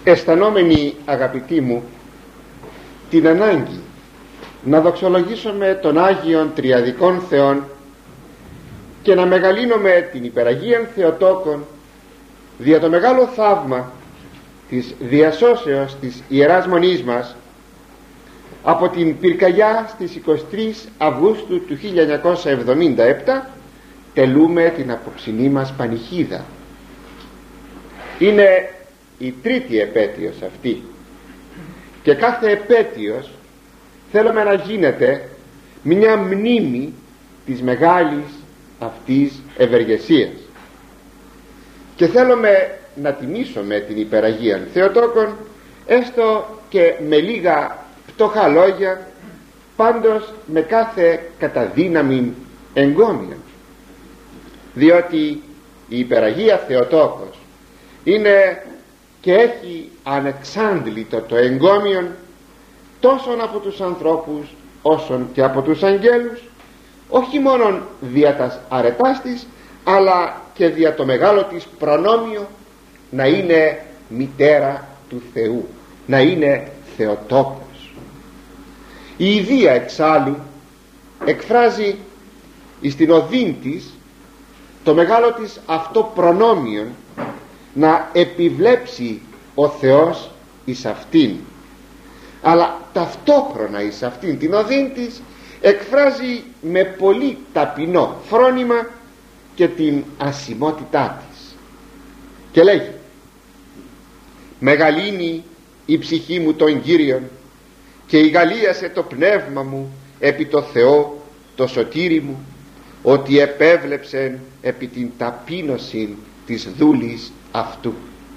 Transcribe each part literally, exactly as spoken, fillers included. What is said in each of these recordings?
αισθανόμενοι, αγαπητοί μου, την ανάγκη να δοξολογήσουμε τον Άγιον Τριαδικών Θεών και να μεγαλύνουμε την υπεραγίαν Θεοτόκον δια το μεγάλο θαύμα της διασώσεως της Ιεράς Μονής μας, από την πυρκαγιά στις εικοστή τρίτη Αυγούστου του χίλια εννιακόσια εβδομήντα επτά τελούμε την απόψινή μας πανηχίδα. Είναι η τρίτη επέτειος αυτή και κάθε επέτειος θέλουμε να γίνεται μια μνήμη της μεγάλης αυτής ευεργεσίας, και θέλουμε να τιμήσουμε την υπεραγίαν Θεοτόκον έστω και με λίγα πτωχά λόγια, πάντως με κάθε καταδύναμη εγκόμια, διότι η υπεραγία Θεοτόκος είναι και έχει ανεξάντλητο το εγκόμιον τόσο από τους ανθρώπους όσον και από τους αγγέλους, όχι μόνον δια τας αρετάς της, αλλά και δια το μεγάλο της προνόμιο να είναι μητέρα του Θεού, να είναι Θεοτόκος. Η ιδία εξάλλου εκφράζει εις την οδύν της το μεγάλο της αυτό προνόμιον να επιβλέψει ο Θεός εις αυτήν, αλλά ταυτόχρονα εις αυτήν την οδύν της εκφράζει με πολύ ταπεινό φρόνημα και την ασημότητά της, και λέγει: «Μεγαλύνει η ψυχή μου τον Κύριον και ηγαλίασε το πνεύμα μου επί το Θεό το σωτήρι μου, ότι επέβλεψεν επί την ταπείνωση της δούλης αυτού».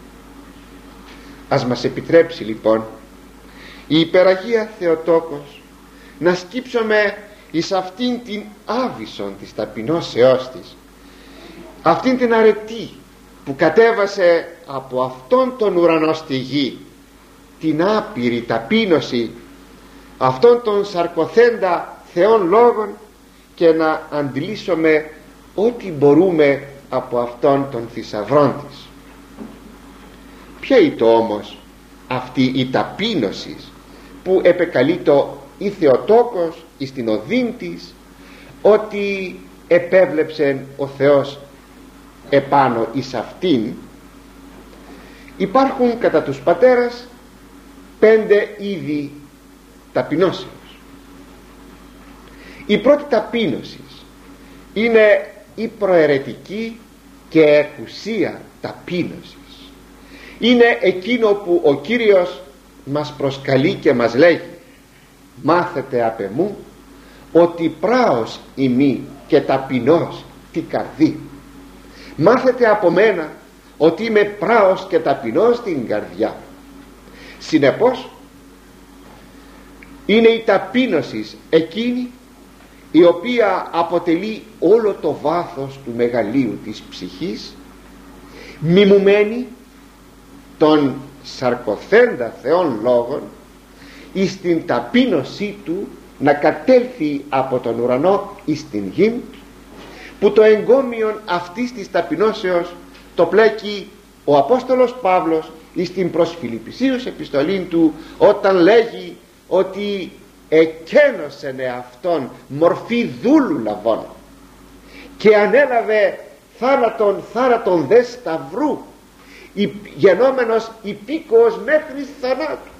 Ας μας επιτρέψει λοιπόν η υπεραγία Θεοτόκος να σκύψουμε εις αυτήν την άβυσον της ταπεινώσεώς της, αυτήν την αρετή που κατέβασε από αυτόν τον ουρανό στη γη, την άπειρη ταπείνωση αυτών των σαρκοθέντα Θεών λόγων, και να αντιλήσουμε ό,τι μπορούμε από αυτόν τον θησαυρών της. Ποια είναι όμως αυτή η ταπείνωση που επεκαλείτο η Θεοτόκος εις την οδύν της, ότι επέβλεψε ο Θεός επάνω εις αυτήν? Υπάρχουν κατά τους πατέρας πέντε είδη ταπεινώσεως. Η πρώτη ταπείνωση είναι η προαιρετική και εκουσία ταπείνωση. Είναι εκείνο που ο Κύριος μας προσκαλεί και μας λέγει: «Μάθετε απ' εμού ότι πράος ημί και ταπεινός τι καρδί». Μάθετε από μένα ότι είμαι πράος και ταπεινός στην καρδιά. Συνεπώς είναι η ταπείνωση εκείνη η οποία αποτελεί όλο το βάθος του μεγαλείου της ψυχής, μιμουμένη των σαρκοθέντα Θεών λόγων, εις την ταπείνωσή του να κατέλθει από τον ουρανό εις την γη, που το εγκόμιον αυτής της ταπεινώσεως το πλέκει ο Απόστολος Παύλος εις την προς Φιλιππισίους επιστολήν του, όταν λέγει ότι εκένωσεν εαυτόν μορφή δούλου λαβών και ανέλαβε θάνατον, θάνατον δε σταυρού, γενόμενος υπήκοος μέχρι θανάτου.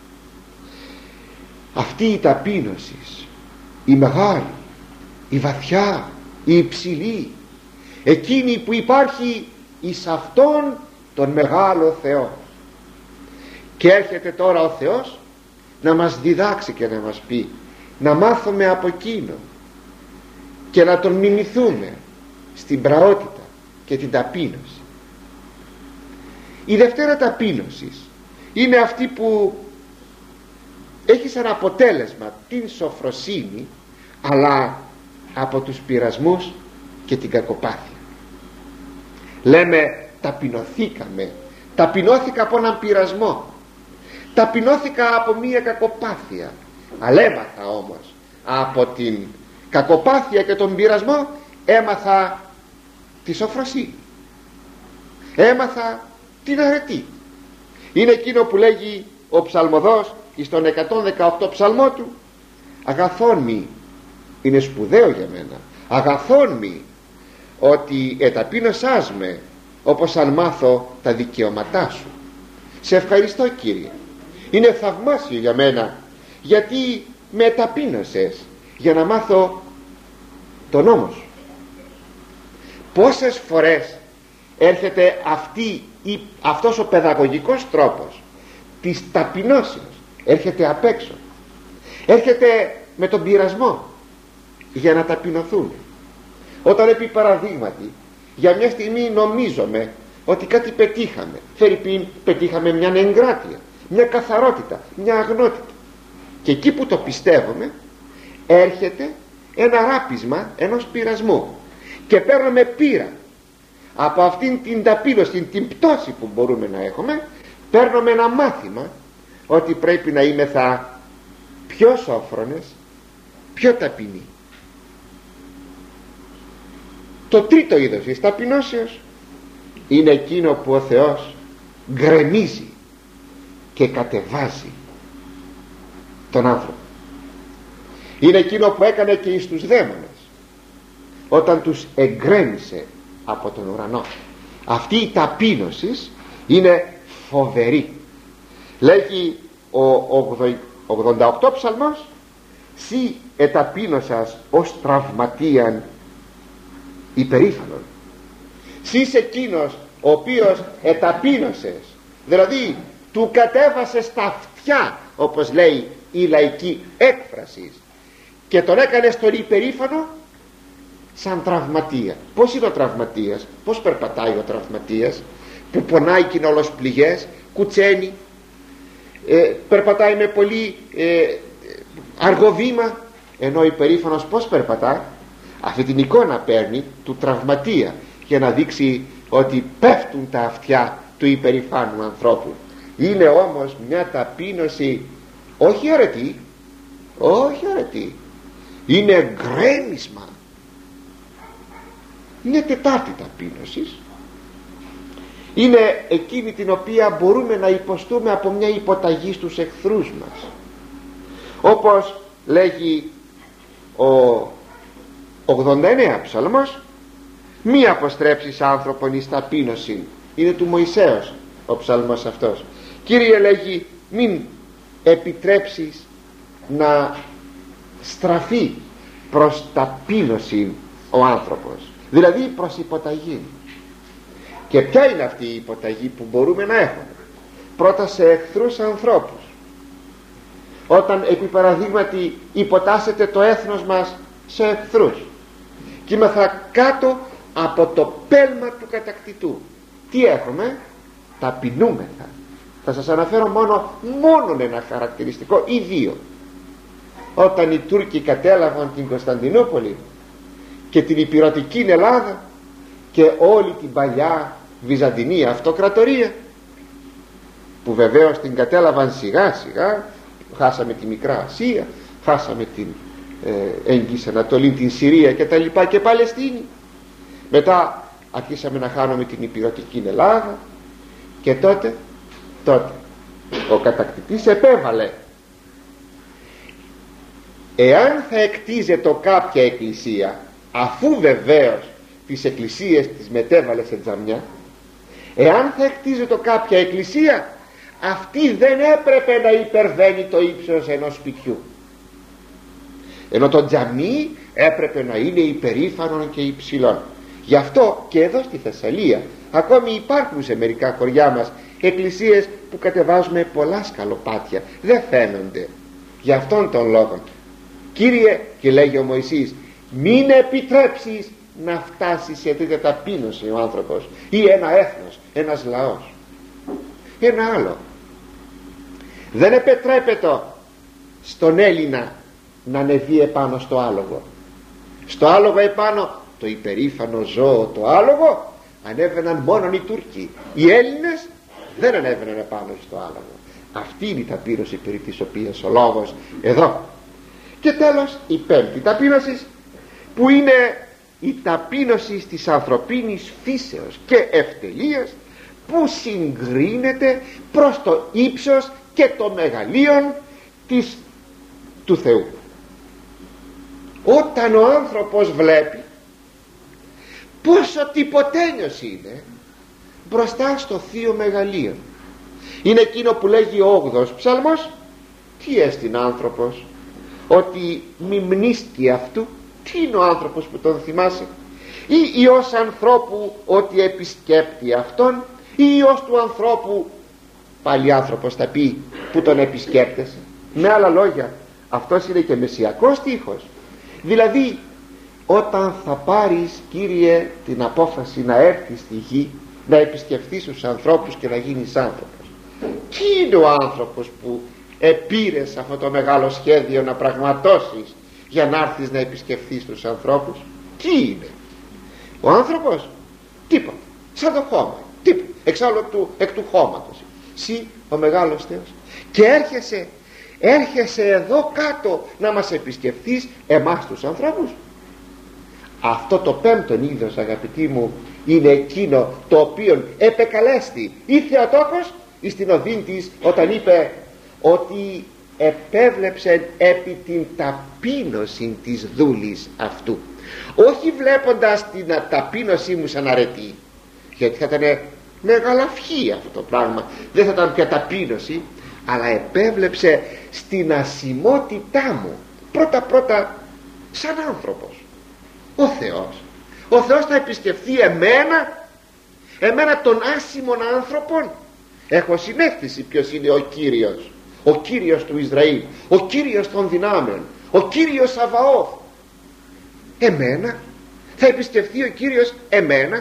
Αυτή η ταπείνωση, η μεγάλη, η βαθιά, η υψηλή, εκείνη που υπάρχει εις αυτόν τον μεγάλο Θεό, και έρχεται τώρα ο Θεός να μας διδάξει και να μας πει να μάθουμε από εκείνο και να τον μιμηθούμε στην πραότητα και την ταπείνωση. Η δευτέρα ταπείνωση είναι αυτή που έχει σαν αποτέλεσμα την σοφροσύνη, αλλά από τους πειρασμούς και την κακοπάθεια. Λέμε ταπεινωθήκαμε, ταπεινώθηκα από έναν πειρασμό, ταπεινώθηκα από μία κακοπάθεια, αλλά έμαθα όμως από την κακοπάθεια και τον πειρασμό, έμαθα τη σοφροσύνη, έμαθα την αρετή. Είναι εκείνο που λέγει ο ψαλμοδός στον εκατόν δεκαοκτώ ψαλμό του: αγαθόν μη, είναι σπουδαίο για μένα, αγαθόν μη ότι εταπείνωσάς με, όπως αν μάθω τα δικαιώματά σου. Σε ευχαριστώ, Κύριε, είναι θαυμάσιο για μένα, γιατί με εταπείνωσες για να μάθω τον νόμο σου. Πόσες φορές έρχεται αυτή, η, αυτός ο παιδαγωγικός τρόπος της ταπεινώσεως, έρχεται απ' έξω, έρχεται με τον πειρασμό για να ταπεινωθούν. Όταν επί παραδείγματι για μια στιγμή νομίζουμε ότι κάτι πετύχαμε, φερειπίν πετύχαμε μια εγκράτεια, μια καθαρότητα, μια αγνότητα, και εκεί που το πιστεύουμε έρχεται ένα ράπισμα ενός πειρασμού και παίρνουμε πείρα από αυτήν την ταπείνωση, την πτώση που μπορούμε να έχουμε, παίρνουμε ένα μάθημα ότι πρέπει να είμεθα πιο σόφρονες, πιο ταπεινοί. Το τρίτο είδος της ταπεινώσεως είναι εκείνο που ο Θεός γκρεμίζει και κατεβάζει τον άνθρωπο. Είναι εκείνο που έκανε και εις τους δαίμονες όταν τους εγκρέμισε από τον ουρανό. Αυτή η ταπείνωση είναι φοβερή. Λέγει ο ογδόντα οκτώ ψαλμός: «Σι εταπείνωσας ως τραυματίαν υπερήφανον». Σι είσαι εκείνος ο οποίος εταπείνωσες, δηλαδή του κατέβασες στα αυτιά, όπως λέει η λαϊκή έκφραση, και τον έκανες τον υπερήφανο σαν τραυματία. Πώς είναι ο τραυματίας, πώς περπατάει ο τραυματίας, που πονάει και είναι όλος πληγές, κουτσένει, ε, περπατάει με πολύ ε, αργό βήμα, ενώ ο υπερήφανος πώς περπατά? Αυτή την εικόνα παίρνει του τραυματία για να δείξει ότι πέφτουν τα αυτιά του υπερηφάνου ανθρώπου. Είναι όμως μια ταπείνωση όχι αρετή, όχι αρετή, είναι γκρέμισμα, είναι τετάρτη ταπείνωση. Είναι εκείνη την οποία μπορούμε να υποστούμε από μια υποταγή στους εχθρούς μας, όπως λέγει ο ογδόντα εννέα ψαλμός: «Μη αποστρέψεις άνθρωπον εις ταπείνωση». Είναι του Μωυσέως ο ψαλμός αυτός. Κύριε, λέγει, μην επιτρέψεις να στραφεί προς ταπείνωση ο άνθρωπος, δηλαδή προς υποταγή. Και ποια είναι αυτή η υποταγή που μπορούμε να έχουμε? Πρώτα σε εχθρούς ανθρώπους. Όταν επί παραδείγματι υποτάσσεται το έθνος μας σε εχθρούς και είμεθα κάτω από το πέλμα του κατακτητού, τι έχουμε? Ταπεινούμεθα. Θα σας αναφέρω μόνο μόνον ένα χαρακτηριστικό ή δύο. Όταν οι Τούρκοι κατέλαβαν την Κωνσταντινούπολη και την υπηρωτική Ελλάδα και όλη την παλιά Βυζαντινή αυτοκρατορία, που βεβαίως την κατέλαβαν σιγά σιγά, χάσαμε τη Μικρά Ασία, χάσαμε την ε, Έγκυς Ανατολή, την Συρία και τα λοιπά και Παλαιστίνη, μετά αρχίσαμε να χάνουμε την υπηρωτική Ελλάδα, και τότε τότε ο κατακτητής επέβαλε, εάν θα εκτίζεται κάποια εκκλησία, αφού βεβαίως τις εκκλησίες τις μετέβαλε σε τζαμιά, εάν θα εκτίζεται κάποια εκκλησία, αυτή δεν έπρεπε να υπερβαίνει το ύψος ενός σπιτιού, ενώ το τζαμί έπρεπε να είναι υπερήφανο και υψηλό. Γι' αυτό και εδώ στη Θεσσαλία ακόμη υπάρχουν σε μερικά χωριά μας εκκλησίες που κατεβάζουμε πολλά σκαλοπάτια, δεν φαίνονται. Γι' αυτόν τον λόγο, Κύριε, και λέγει ο Μωυσής, μην επιτρέψεις να φτάσει σε τέτοια ταπείνωση ο άνθρωπος ή ένα έθνος, ένας λαός. Ένα άλλο, δεν επιτρέπεται στον Έλληνα να ανεβεί επάνω στο άλογο. Στο άλογο επάνω, το υπερήφανο ζώο το άλογο, ανέβαιναν μόνον οι Τούρκοι. Οι Έλληνες δεν ανέβαιναν επάνω στο άλογο. Αυτή είναι η ταπείνωση περί της οποίας ο λόγος εδώ. Και τέλος η πέμπτη ταπείνωση, που είναι η ταπείνωση της ανθρωπίνης φύσεως και ευτελείας, που συγκρίνεται προς το ύψος και το μεγαλείον της, του Θεού. Όταν ο άνθρωπος βλέπει πόσο τυποτένιος είναι μπροστά στο θείο μεγαλείο, είναι εκείνο που λέγει ο όγδοος ψαλμός, τι έστειν άνθρωπος ότι μη μνήσκει αυτού, τι είναι ο άνθρωπος που τον θυμάσαι, ή ιός ανθρώπου ότι επισκέπτει αυτόν, ή ιός του ανθρώπου, πάλι άνθρωπος θα πει, που τον επισκέπτεσαι. Με άλλα λόγια, αυτός είναι και μεσσιακός στίχος. Δηλαδή όταν θα πάρεις, Κύριε, την απόφαση να έρθεις στη γη, να επισκεφθείς τους ανθρώπους και να γίνεις άνθρωπος, τι είναι ο άνθρωπος που επήρες αυτό το μεγάλο σχέδιο να πραγματώσεις για να έρθεις να επισκεφθείς τους ανθρώπους? Τι είναι ο άνθρωπος? Τίποτα, σαν το χώμα, τίποτα, εξάλλου του, εκ του χώματος. Συ ο μεγάλος Θεός, και έρχεσαι έρχεσαι εδώ κάτω να μας επισκεφθείς εμάς τους ανθρώπους. Αυτό το πέμπτον είδος, αγαπητοί μου, είναι εκείνο το οποίο επεκαλέστη η Θεοτόκος εις την οδήν της, όταν είπε ότι επέβλεψε επί την ταπείνωση της δούλης αυτού, όχι βλέποντας την ταπείνωσή μου σαν αρετή, γιατί θα ήταν μεγαλαυχή αυτό το πράγμα, δεν θα ήταν πια ταπείνωση, αλλά επέβλεψε στην ασημότητά μου πρώτα πρώτα σαν άνθρωπος. Ο Θεός ο Θεός θα επισκεφθεί εμένα εμένα των άσημων άνθρωπων. Έχω συναίσθηση ποιος είναι ο Κύριος, ο Κύριος του Ισραήλ, ο Κύριος των δυνάμεων, ο Κύριος Σαβαώθ. Εμένα θα επισκεφθεί ο Κύριος εμένα?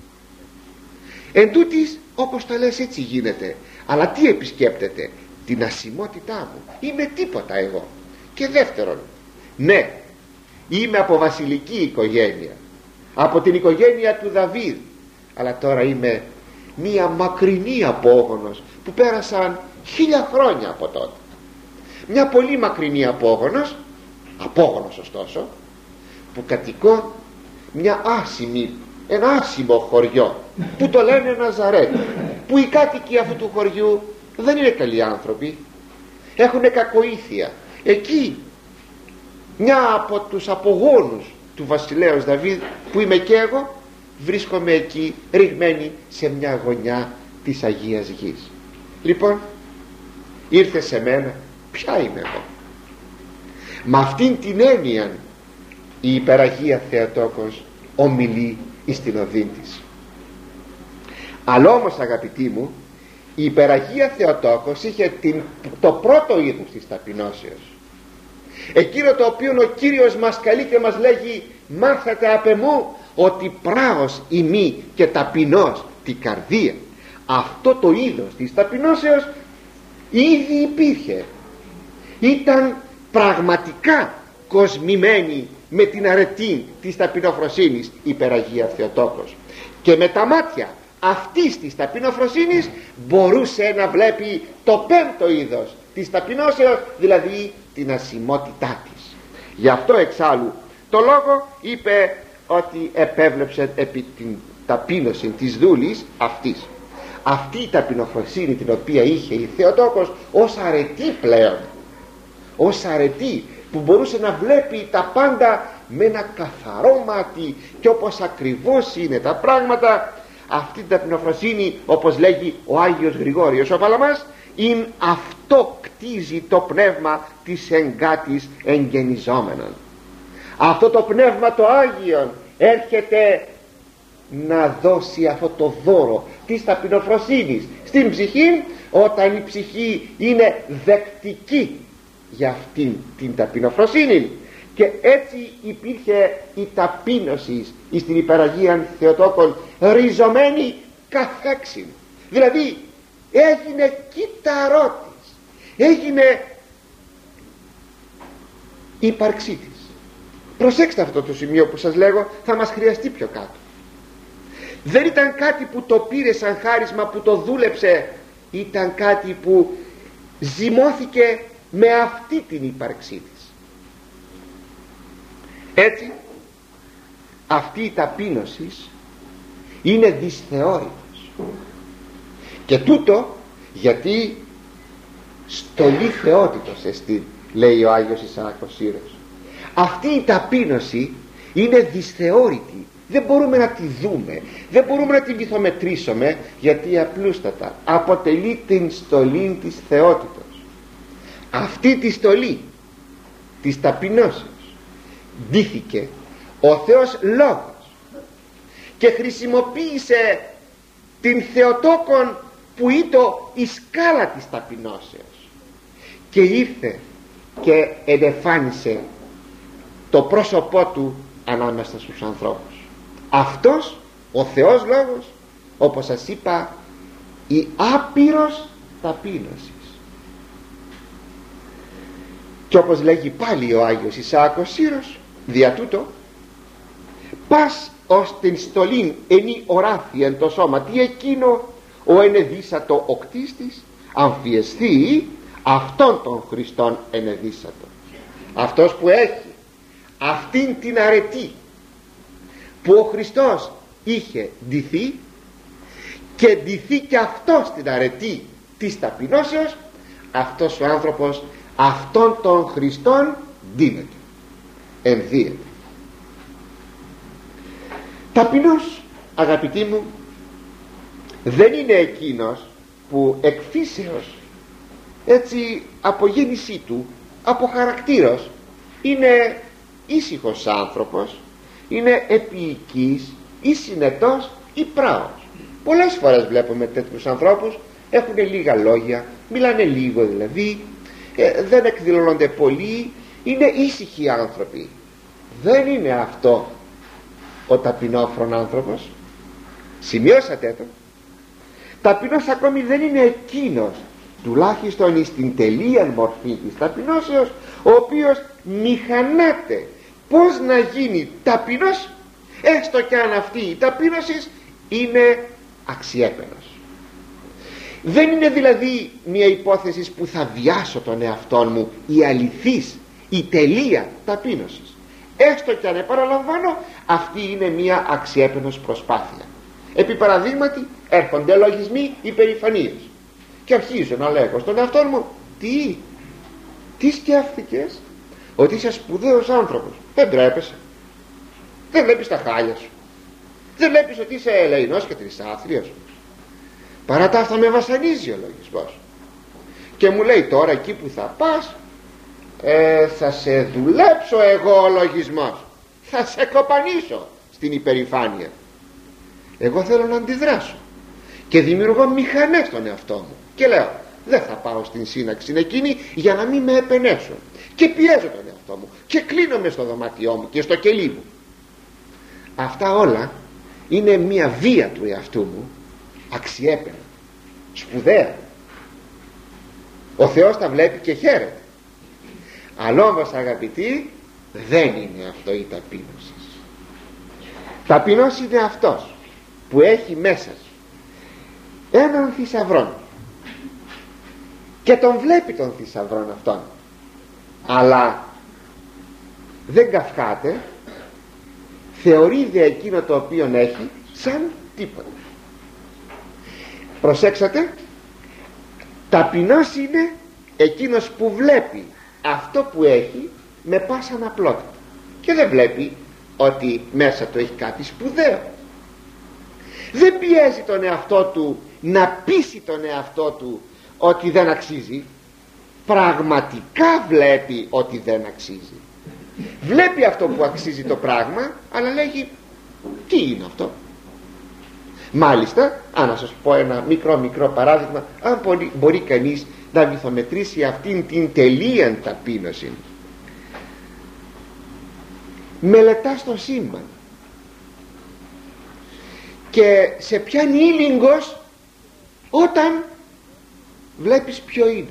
Εν τούτοις, όπως τα λες, έτσι γίνεται. Αλλά τι επισκέπτεται? Την ασημότητά μου. Είμαι τίποτα εγώ. Και δεύτερον, ναι, είμαι από βασιλική οικογένεια, από την οικογένεια του Δαβίδ, αλλά τώρα είμαι μία μακρινή απόγονος που πέρασαν χίλια χρόνια από τότε. Μια πολύ μακρινή απόγονος, απόγονος ωστόσο, που κατοικώ μια άσημη, ένα άσημο χωριό που το λένε Ναζαρέτ, που οι κάτοικοι αυτού του χωριού δεν είναι καλοί άνθρωποι, έχουν κακοήθεια. Εκεί μια από τους απογόνους του βασιλέως Δαβίδ, που είμαι και εγώ, βρίσκομαι εκεί ρηγμένη σε μια γωνιά της Αγίας Γης. Λοιπόν, ήρθε σε μένα, ποια είμαι εγώ? Με αυτήν την έννοια η υπεραγία Θεοτόκος ομιλεί εις την οδύνη της. Αλλά όμως, αγαπητοί μου, η υπεραγία Θεοτόκος είχε την, το πρώτο είδος της ταπεινώσεως, εκείνο το οποίο ο Κύριος μας καλεί και μας λέγει: μάθετε απ' εμού ότι πράος ημί και ταπεινός την καρδία. Αυτό το είδος της ταπεινώσεως ήδη υπήρχε, ήταν πραγματικά κοσμημένη με την αρετή της ταπεινοφροσύνης υπεραγία Θεοτόκος, και με τα μάτια αυτής της ταπεινοφροσύνης μπορούσε να βλέπει το πέμπτο είδος της ταπεινώσεως, δηλαδή την ασημότητά της. Γι' αυτό εξάλλου το λόγο είπε ότι επέβλεψε επί την ταπείνωση της δούλης αυτής. Αυτή η ταπεινοφροσύνη την οποία είχε η Θεοτόκος ως αρετή πλέον, ως αρετή που μπορούσε να βλέπει τα πάντα με ένα καθαρό μάτι και όπως ακριβώς είναι τα πράγματα, αυτή την ταπεινοφροσύνη, όπως λέγει ο Άγιος Γρηγόριος ο Παλαμάς, ειν αυτό κτίζει το πνεύμα της εγκάτης εγγενιζόμενον. Αυτό το πνεύμα το Άγιον έρχεται να δώσει αυτό το δώρο της ταπεινοφροσύνης στην ψυχή, όταν η ψυχή είναι δεκτική για αυτήν την ταπεινοφροσύνη. Και έτσι υπήρχε η ταπείνωση στην υπεραγία Θεοτόκον ριζωμένη καθέξιν, δηλαδή έγινε κύτταρότης, έγινε ύπαρξή της. Προσέξτε αυτό το σημείο που σας λέγω, θα μας χρειαστεί πιο κάτω. Δεν ήταν κάτι που το πήρε σαν χάρισμα, που το δούλεψε, ήταν κάτι που ζυμώθηκε με αυτή την ύπαρξή της. Έτσι αυτή η ταπείνωση είναι δυσθεώρητος. Και τούτο γιατί στολή θεότητος εστί, λέει ο Άγιος Ισαάκος Σύρος. Αυτή η ταπείνωση είναι δυσθεώρητη, δεν μπορούμε να τη δούμε, δεν μπορούμε να τη βυθομετρήσουμε, γιατί απλούστατα αποτελεί την στολή της θεότητος. Αυτή τη στολή της ταπεινώσεως ντύθηκε ο Θεός Λόγος και χρησιμοποίησε την Θεοτόκον που ήτο η σκάλα της ταπεινώσεως, και ήρθε και ενεφάνισε το πρόσωπό του ανάμεσα στους ανθρώπους. Αυτός ο Θεός Λόγος, όπως σας είπα, η άπειρος ταπείνωσης. Και όπως λέγει πάλι ο Άγιος Ισαάκος Σύρος, δια τούτο πας ως την στολήν ενή οράφη εν το σώμα, τι εκείνο ο ενεδύσατο ο κτίστης αμφιεσθεί αυτόν τον Χριστόν ενεδύσατο. Αυτός που έχει αυτήν την αρετή που ο Χριστός είχε ντυθεί, και ντυθεί και αυτός την αρετή της ταπεινώσεως, αυτός ο άνθρωπος αυτόν τον Χριστόν ντύνεται, ενδύεται. Ταπεινός, αγαπητοί μου, δεν είναι εκείνος που εκ φύσεως, έτσι από γέννησή του, από χαρακτήρος, είναι ήσυχος άνθρωπος, είναι επίοικης ή συνετός ή πράος. Πολλές φορές βλέπουμε τέτοιους ανθρώπους, έχουν λίγα λόγια, μιλάνε λίγο δηλαδή, ε, δεν εκδηλώνονται πολύ, είναι ήσυχοι άνθρωποι. Δεν είναι αυτό ο ταπεινόφρον άνθρωπος. Σημειώσατε το. Ταπεινός ακόμη δεν είναι εκείνος, τουλάχιστον στην τελεία μορφή της ταπεινώσεως, ο οποίος μηχανάται πως να γίνει ταπεινός, έστω και αν αυτή η ταπείνωση είναι αξιέπαινος. Δεν είναι δηλαδή μια υπόθεση που θα βιάσω τον εαυτό μου, η αληθής, η τελεία ταπείνωσης, έστω και αν επαναλαμβάνω αυτή είναι μια αξιέπαινος προσπάθεια. Επί παραδείγματι έρχονται λογισμοί υπερηφανίες και αρχίζω να λέγω στον εαυτό μου, τι τι σκέφτηκες, ότι είσαι σπουδαίος άνθρωπος, δεν τρέπεσαι, δεν βλέπεις τα χάλια σου, δεν βλέπεις ότι είσαι ελεηνός και τρισάθλιος. Παρά τα αυτά με βασανίζει ο λογισμός και μου λέει, τώρα εκεί που θα πας ε, θα σε δουλέψω εγώ ο λογισμός, θα σε κοπανίσω στην υπερηφάνεια. Εγώ θέλω να αντιδράσω και δημιουργώ μηχανές στον εαυτό μου και λέω, δεν θα πάω στην σύναξη εκείνη για να μην με επενέσω, και πιέζω τον εαυτό μου και κλείνομαι στο δωμάτιό μου και στο κελί μου. Αυτά όλα είναι μια βία του εαυτού μου, αξιέπαινα, σπουδαία. Ο Θεός τα βλέπει και χαίρεται. Αλλά όμως, αγαπητοί, δεν είναι αυτό η ταπείνωση. Ταπεινός είναι αυτός που έχει μέσα σου έναν θησαυρό και τον βλέπει τον θησαυρό αυτόν, αλλά δεν καυχάται, θεωρεί δε εκείνο το οποίο έχει σαν τίποτα. Προσέξατε, ταπεινός είναι εκείνος που βλέπει αυτό που έχει με πάσαν απλότητα και δεν βλέπει ότι μέσα του έχει κάτι σπουδαίο. Δεν πιέζει τον εαυτό του να πείσει τον εαυτό του ότι δεν αξίζει. Πραγματικά βλέπει ότι δεν αξίζει. Βλέπει αυτό που αξίζει το πράγμα, αλλά λέγει, τι είναι αυτό. Μάλιστα, αν να σας πω ένα μικρό μικρό παράδειγμα, αν μπορεί, μπορεί κανείς να βυθομετρήσει αυτήν την τελείαν ταπείνωση. Μελετάς το σύμπαν και σε πιάνει ήλιγκος όταν βλέπεις ποιο είναι.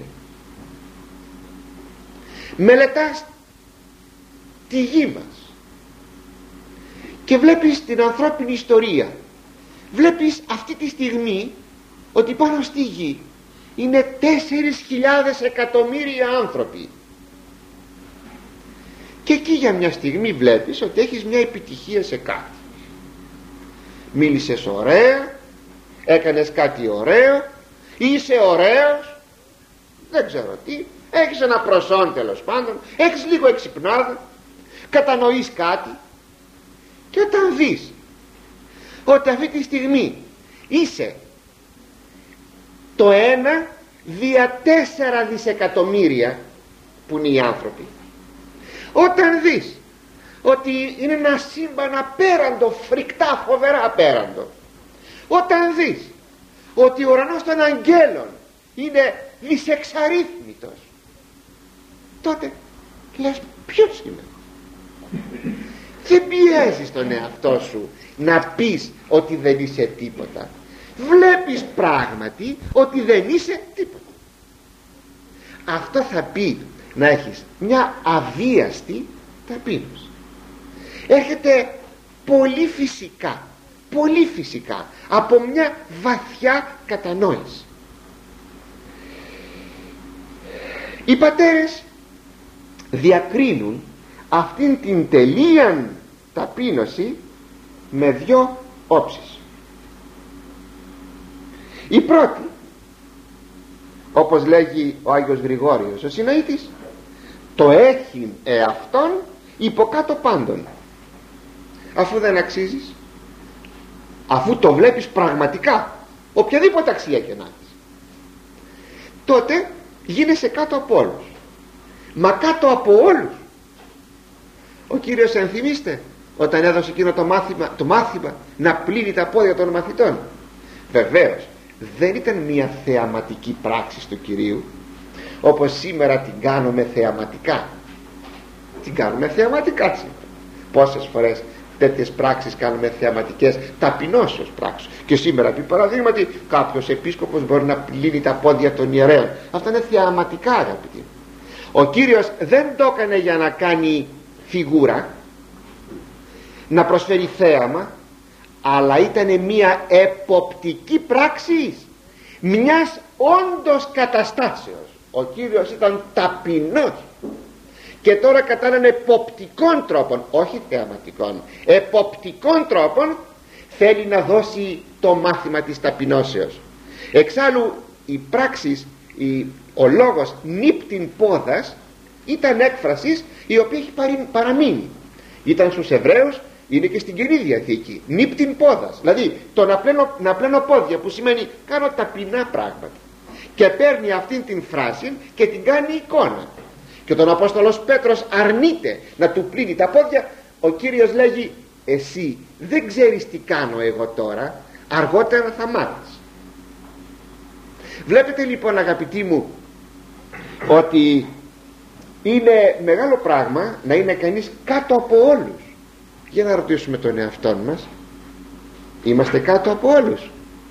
Μελετάς τη γη μας και βλέπεις την ανθρώπινη ιστορία. Βλέπεις αυτή τη στιγμή ότι πάνω στη γη είναι τέσσερις χιλιάδες εκατομμύρια άνθρωποι, και εκεί για μια στιγμή βλέπεις ότι έχεις μια επιτυχία σε κάτι. Μίλησες ωραία, έκανες κάτι ωραίο, είσαι ωραίος, δεν ξέρω τι, έχεις ένα προσόν τέλος πάντων, έχεις λίγο εξυπνάδα, κατανοείς κάτι, και όταν δεις ότι αυτή τη στιγμή είσαι το ένα δια τέσσερα δισεκατομμύρια που είναι οι άνθρωποι, όταν δεις ότι είναι ένα σύμπαν απέραντο, φρικτά φοβερά απέραντο, όταν δεις ότι ο ουρανός των αγγέλων είναι δισεξαρίθμητος, τότε λες, ποιος είμαι? Δεν πιέζεις τον εαυτό σου να πεις ότι δεν είσαι τίποτα. Βλέπεις πράγματι ότι δεν είσαι τίποτα. Αυτό θα πει να έχεις μια αβίαστη ταπείνωση. Έρχεται πολύ φυσικά, πολύ φυσικά από μια βαθιά κατανόηση. Οι πατέρες διακρίνουν αυτήν την τελείαν ταπείνωση με δυο όψεις. Η πρώτη, όπως λέγει ο Άγιος Γρηγόριος ο Συναήτης, το έχει εαυτόν υποκάτω πάντων. Αφού δεν αξίζεις, αφού το βλέπεις πραγματικά, οποιαδήποτε αξία και να έχεις, τότε γίνεσαι κάτω από όλους. Μα κάτω από όλους ο Κύριος, ενθυμίστε, όταν έδωσε εκείνο το μάθημα, το μάθημα να πλύνει τα πόδια των μαθητών, βεβαίως δεν ήταν μια θεαματική πράξη του Κυρίου όπως σήμερα την κάνουμε θεαματικά. Την κάνουμε θεαματικά σήμερα. Πόσες φορές τέτοιες πράξεις κάνουμε θεαματικές, ταπεινώσεως πράξεις. Και σήμερα, επί παραδείγματι, κάποιος επίσκοπος μπορεί να πλύνει τα πόδια των ιερέων. Αυτά είναι θεαματικά, αγαπητοί. Ο Κύριος δεν το έκανε για να κάνει φιγούρα, να προσφέρει θέαμα, αλλά ήταν μια εποπτική πράξη μιας όντως καταστάσεως. Ο Κύριος ήταν ταπεινός και τώρα κατά έναν εποπτικών τρόπον, όχι θεαματικών, εποπτικών τρόπον θέλει να δώσει το μάθημα της ταπεινώσεως. Εξάλλου η πράξη, η, ο λόγος νύπτην πόδας ήταν έκφραση η οποία έχει παραμείνει. Ήταν στους Εβραίους, είναι και στην Καινή Διαθήκη, νύπτην πόδας, δηλαδή το να πλένω, να πλένω πόδια, που σημαίνει κάνω ταπεινά πράγματα, και παίρνει αυτήν την φράση και την κάνει εικόνα. Και όταν ο Απόστολος Πέτρος αρνείται να του πλύνει τα πόδια, ο Κύριος λέγει, εσύ δεν ξέρεις τι κάνω εγώ τώρα, αργότερα θα μάθεις. Βλέπετε λοιπόν, αγαπητοί μου, ότι είναι μεγάλο πράγμα να είναι κανείς κάτω από όλους. Για να ρωτήσουμε τον εαυτό μας, είμαστε κάτω από όλους?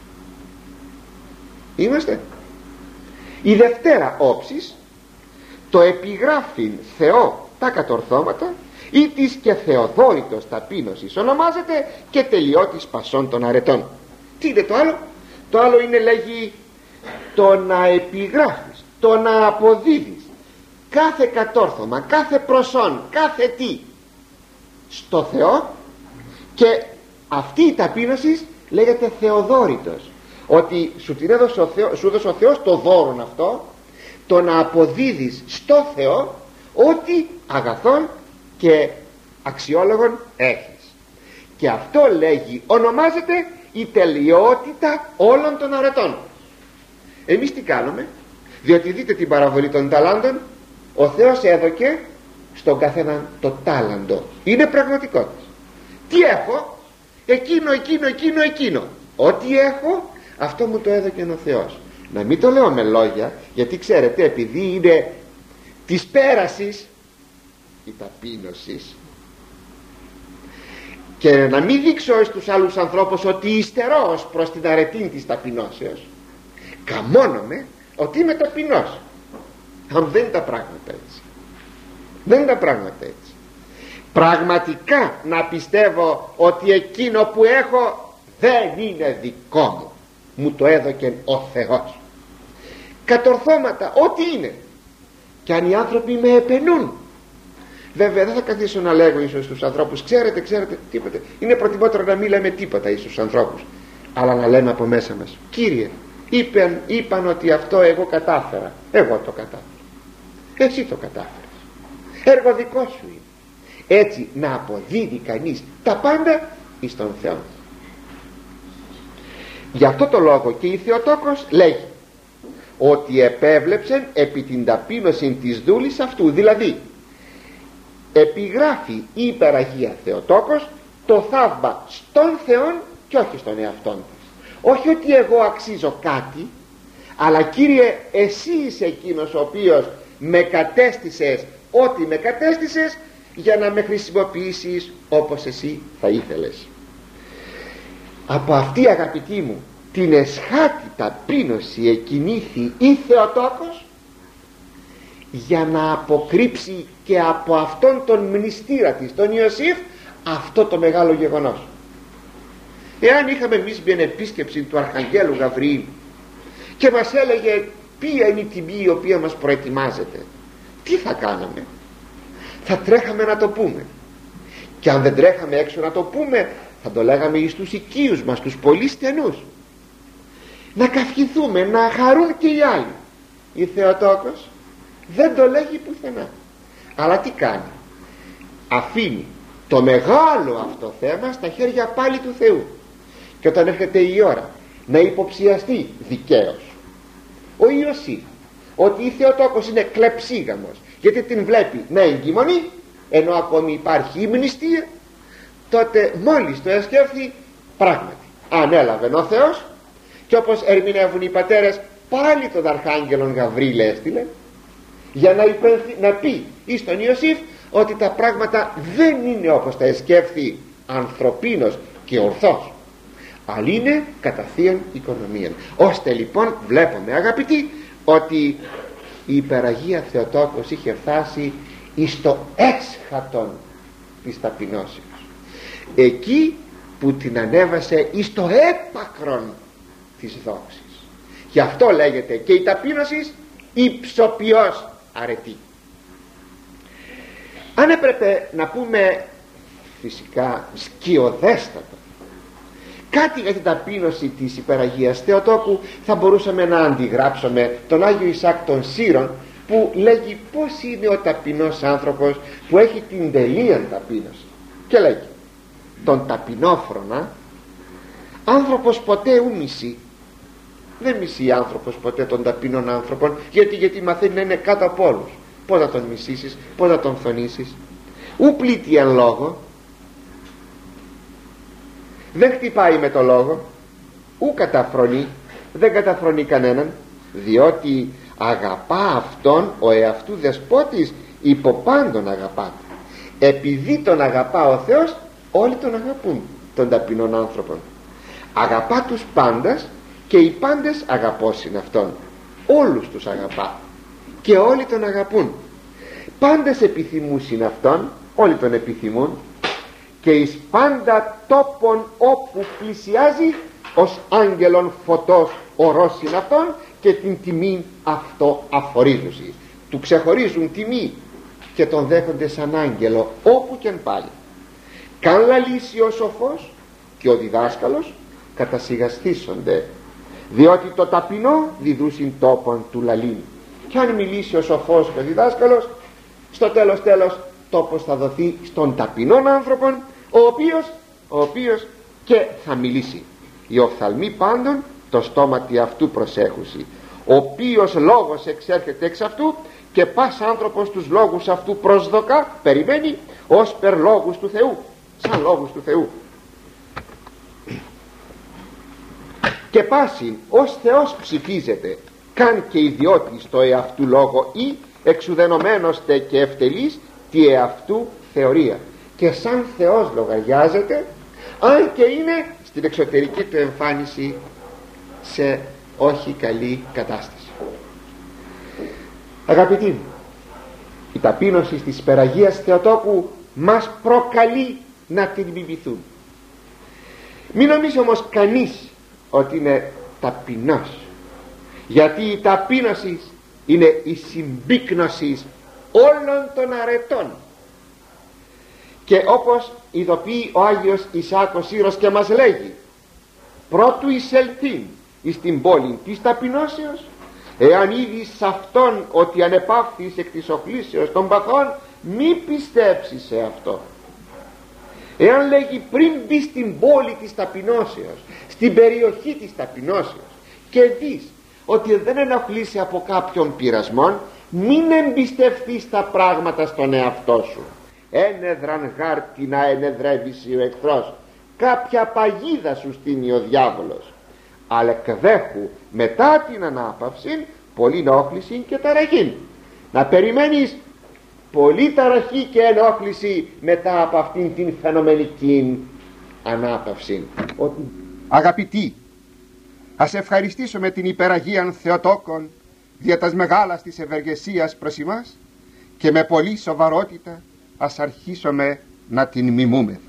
Είμαστε? Η δευτέρα όψης, το επιγράφειν Θεό τα κατορθώματα, ή της και Θεοδόρητος ταπείνωσης ονομάζεται, και τελειώτης πασών των αρετών. Τι είναι το άλλο? Το άλλο είναι, λέγει, το να επιγράφεις, το να αποδίδεις κάθε κατόρθωμα, κάθε προσόν, κάθε τι στο Θεό, και αυτή η ταπείνωση λέγεται Θεοδόρητος, ότι σου την έδωσε ο Θεός, σου έδωσε ο Θεός το δώρον αυτό, το να αποδίδεις στο Θεό ό,τι αγαθόν και αξιόλογον έχεις. Και αυτό, λέγει, ονομάζεται η τελειότητα όλων των αρετών. Εμείς τι κάνουμε? Διότι δείτε την παραβολή των ταλάντων, ο Θεός έδωκε στον καθέναν το τάλαντο. Είναι πραγματικότητα. Τι έχω? Εκείνο, εκείνο, εκείνο, εκείνο. Ό,τι έχω, αυτό μου το έδωκε ο Θεός. Να μην το λέω με λόγια, γιατί ξέρετε, επειδή είναι της πέρασης η ταπείνωση, και να μην δείξω στους άλλους ανθρώπους ότι υστερώ ως προς την αρετή της ταπεινώσεως, καμώνομαι ότι είμαι ταπεινός. Αν δεν είναι τα πράγματα έτσι, δεν είναι τα πράγματα έτσι. Πραγματικά να πιστεύω ότι εκείνο που έχω δεν είναι δικό μου, μου το έδωκε ο Θεός. Κατορθώματα, ό,τι είναι, και αν οι άνθρωποι με επενούν, βέβαια δεν θα καθίσω να λέγω ίσως στους ανθρώπους, ξέρετε, ξέρετε, τίποτε. Είναι προτιμότερο να μην λέμε τίποτα ίσως στους ανθρώπους, αλλά να λέμε από μέσα μας, Κύριε, είπαν, είπαν ότι αυτό εγώ κατάφερα. Εγώ το κατάφερα, εσύ το κατάφερες, έργο δικό σου είναι. Έτσι να αποδίδει κανείς τα πάντα εις τον Θεό. Γι' αυτό το λόγο και η Θεοτόκος λέγει ότι επέβλεψεν επί την ταπείνωση της δούλης αυτού. Δηλαδή επιγράφει η υπεραγία Θεοτόκος το θαύμα στον Θεόν και όχι στον εαυτόν της. Όχι ότι εγώ αξίζω κάτι, αλλά Κύριε, εσύ είσαι εκείνος ο οποίος με κατέστησες ό,τι με κατέστησες για να με χρησιμοποιήσεις όπως εσύ θα ήθελες. Από αυτή, αγαπητοί μου, την εσχάτη ταπείνωση εκκινήθη η Θεοτόκος για να αποκρύψει και από αυτόν τον μνηστήρα της, τον Ιωσήφ, αυτό το μεγάλο γεγονός. Εάν είχαμε εμείς μια επίσκεψη του Αρχαγγέλου Γαβριήλ και μας έλεγε ποια είναι η τιμή η οποία μας προετοιμάζεται, τι θα κάναμε? Θα τρέχαμε να το πούμε, και αν δεν τρέχαμε έξω να το πούμε, θα το λέγαμε εις τους οικείους μας, τους πολύ στενούς, να καυχηθούμε, να χαρούν και οι άλλοι. Η Θεοτόκος δεν το λέγει πουθενά, αλλά τι κάνει? Αφήνει το μεγάλο αυτό θέμα στα χέρια πάλι του Θεού, και όταν έρχεται η ώρα να υποψιαστεί δικαίως ο Ιωσήφ ότι η Θεοτόκος είναι κλεψίγαμος γιατί την βλέπει να εγκυμονεί ενώ ακόμη υπάρχει η μνηστία, τότε μόλις το εσκέφθη, πράγματι ανέλαβε ο Θεός, και όπως ερμηνεύουν οι πατέρες, πάλι τον Αρχάγγελον Γαβρίλ έστειλε για να, υπενθυ... να πει εις τον Ιωσήφ ότι τα πράγματα δεν είναι όπως τα εσκέφθη ανθρωπίνος και ορθός, αλλά είναι κατά θείαν οικονομία. Ώστε λοιπόν βλέπουμε, αγαπητοί, ότι η υπεραγία Θεοτόκος είχε φτάσει εις το έσχατον της ταπεινώσεως, εκεί που την ανέβασε εις το έπακρον της δόξης. Γι' αυτό λέγεται και η ταπείνωση υψοποιώς αρετή. Αν έπρεπε να πούμε φυσικά σκιωδέστατα κάτι για την ταπείνωση της υπεραγίας Θεοτόκου, θα μπορούσαμε να αντιγράψουμε τον Άγιο Ισαάκ των Σύρων, που λέγει πως είναι ο ταπεινός άνθρωπος που έχει την τελείαν ταπείνωση, και λέγει τον ταπεινόφρονα άνθρωπος ποτέ ου μισεί. Δεν μισεί άνθρωπος ποτέ τον ταπεινών άνθρωπον, γιατί, γιατί μαθαίνει να είναι κάτω από όλους. Πώς να τον μισήσεις, πώς να τον φθονήσεις? Ου πλήττει εν λόγω, δεν χτυπάει με το λόγο, ου καταφρονεί, δεν καταφρονεί κανέναν, διότι αγαπά αυτόν ο εαυτού δεσπότης υποπάντων αγαπάται. Επειδή τον αγαπά ο Θεός, όλοι τον αγαπούν τον ταπεινών άνθρωπον. Αγαπά τους πάντας, και οι πάντες αγαπώσιν αυτόν. Όλους τους αγαπά και όλοι τον αγαπούν. Πάντες επιθυμούσιν αυτόν, όλοι τον επιθυμούν, και εις πάντα τόπον όπου πλησιάζει ως άγγελον φωτός ορόσιν αυτόν, και την τιμή αυτό αφορίζουσι. Του ξεχωρίζουν τιμή και τον δέχονται σαν άγγελο όπου και αν πάλι. Καν λαλήσει ο σοφός και ο διδάσκαλος κατασυγαστήσονται, διότι το ταπεινό διδούσιν τόπον του λαλήν. Και αν μιλήσει ο σοφός και ο διδάσκαλος, στο τέλος τέλος τόπος θα δοθεί στον ταπεινόν άνθρωπον, ο οποίος, ο οποίος και θα μιλήσει. Οι οφθαλμοί πάντων το στόματι αυτού προσέχουσι, ο οποίος λόγος εξέρχεται εξ αυτού, και πας άνθρωπος τους λόγους αυτού προσδοκά, περιμένει, ως περ λόγους του Θεού, σαν λόγους του Θεού. Και πάσιν ως Θεός ψηφίζεται, καν και ιδιώτης το εαυτού λόγο, ή εξουδενωμένος τε και ευτελής τη εαυτού θεωρία, και σαν Θεός λογαριάζεται, αν και είναι στην εξωτερική του εμφάνιση σε όχι καλή κατάσταση. Αγαπητοί μου, η ταπείνωση της υπεραγίας Θεοτόκου μας προκαλεί να την μιμηθούν. Μην νομίζει όμως κανείς ότι είναι ταπεινός, γιατί η ταπείνωση είναι η συμπίκνωση όλων των αρετών. Και όπως ειδοποιεί ο Άγιος Ισαάκ ο Σύρος και μας λέγει, πρώτου εισελθήν εις την πόλη της ταπεινώσεως? Εάν είδεις σ' αυτόν ότι ανεπαύθεις εκ της οχλήσεως των παθών, μη πιστέψεις σε αυτό. Εάν λέγει πριν μπει στην πόλη της ταπεινώσεως, στην περιοχή της ταπεινώσεως, και δεις ότι δεν ενοχλείσαι από κάποιον πειρασμόν, μην εμπιστευτείς τα πράγματα στον εαυτό σου. Ένεδραν γάρτη να ενεδρεύεις ο εχθρός, κάποια παγίδα σου στείνει ο διάβολος, αλλά εκδέχου μετά την ανάπαυση πολλή ενόχληση και ταραχή. Να περιμένεις πολλή ταραχή και ενόχληση μετά από αυτήν την φαινομενική ανάπαυση. Ότι... Αγαπητοί, ας ευχαριστήσουμε την υπεραγίαν Θεοτόκον δια τας μεγάλας της ευεργεσίας προς ημάς, και με πολλή σοβαρότητα ας αρχίσουμε να την μιμούμεθα.